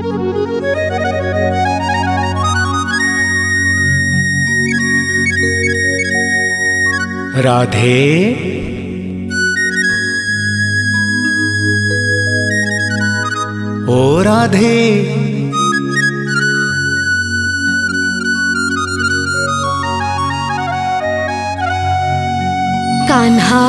राधे ओ राधे कान्हा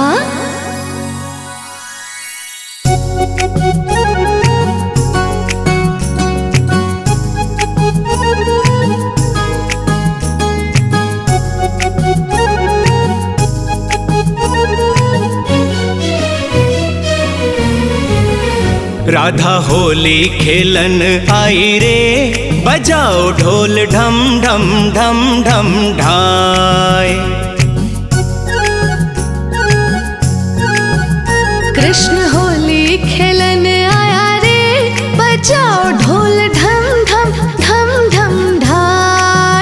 राधा होली खेलन आई रे, बजाओ ढोल ढम ढम ढम ढम ढाय। कृष्ण होली खेलन आया रे, बजाओ ढोल ढम ढम ढम ढम ढाय।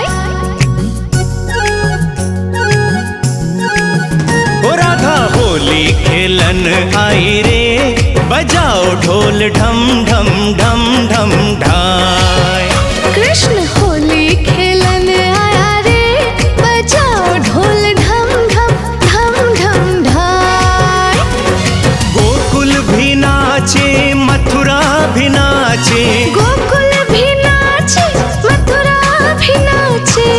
ओ राधा होली खेलन आई रे, बजाओ ढोल ढम ढम ढम ढम ढाय। कृष्ण होली खेलन आया रे, बजाओ ढोल ढम ढम ढम ढम ढाय। गोकुल भी नाचे मथुरा भी नाचे, गोकुल भी नाचे मथुरा भी नाचे।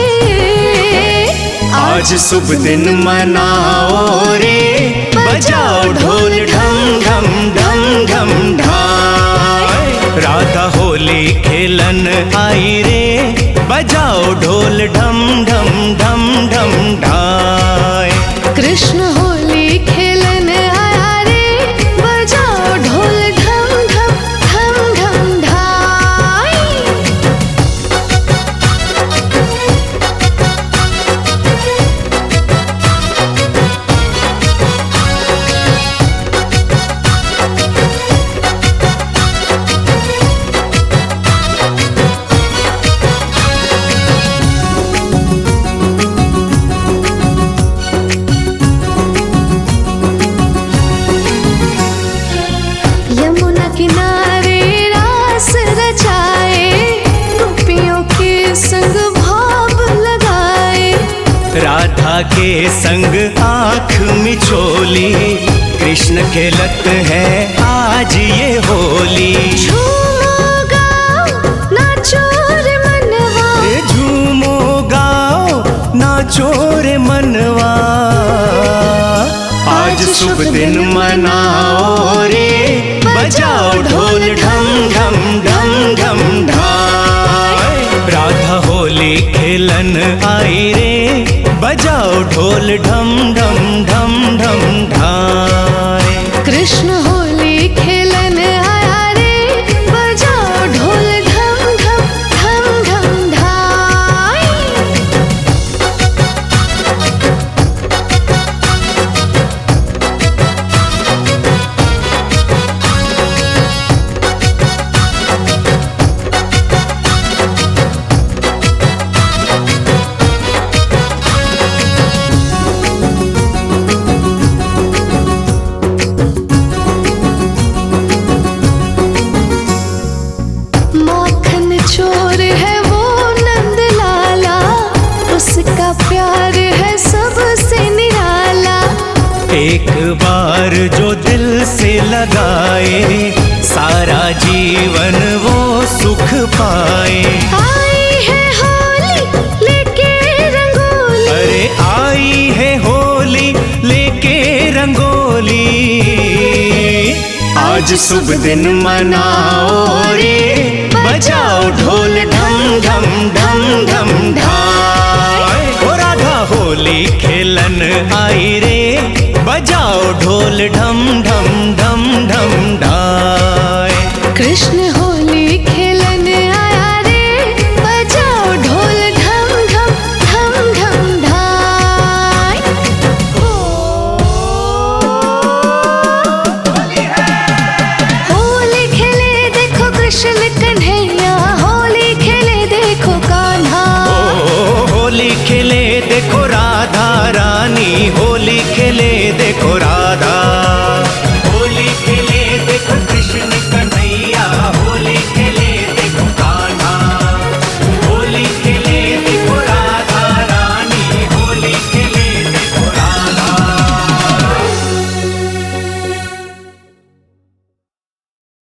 आज शुभ दिन मनाओ रे, बजाओ ढोल ढम ढम ढम ढम ढाय। राधा होली खेलन आई रे, बजाओ ढोल ढम ढम ढम ढम ढाय। कृष्ण होली खेलन आया रे, बजाओ ढोल ढम ढम ढम ढम ढाय। यमुना किनारे रास रचाए, गोपियों के संग भाव लगाए। राधा के संग आँख मिचोली, कृष्ण खेलत है आज ये होली। झूमो गाओ नाचो रे मनवा, रे झूमो गाओ नाचो रे मनवा। आज शुभ दिन मनाओ रे, बजाओ ढोल ढम ढम ढम ढम ढाय। राधा होली खेलन आई रे, बजाओ ढोल ढम ढम ढम ढम ढाय। कृष्ण होली खेलन आया रे, बजाओ ढोल ढम ढम ढम ढम ढाय। माखन चोर है वो नंद लाला, उसका प्यार है सबसे निराला। एक बार जो दिल से लगाए, सारा जीवन वो सुख पाए। आई है होली लेके रंगोली, अरे आई है होली लेके रंगोली। आज शुभ दिन मनाओ रे, बजाओ ढोल ढम ढम ढम ढम ढाय। ओ राधा होली खेलन आई रे, बजाओ ढोल ढम ढम ढम ढम ढाय। कृष्ण होली खेलन आया रे, बजाओ ढोल ढम ढम ढम ढम ढाय। होली खेले देखो कृष्ण कन्हैया,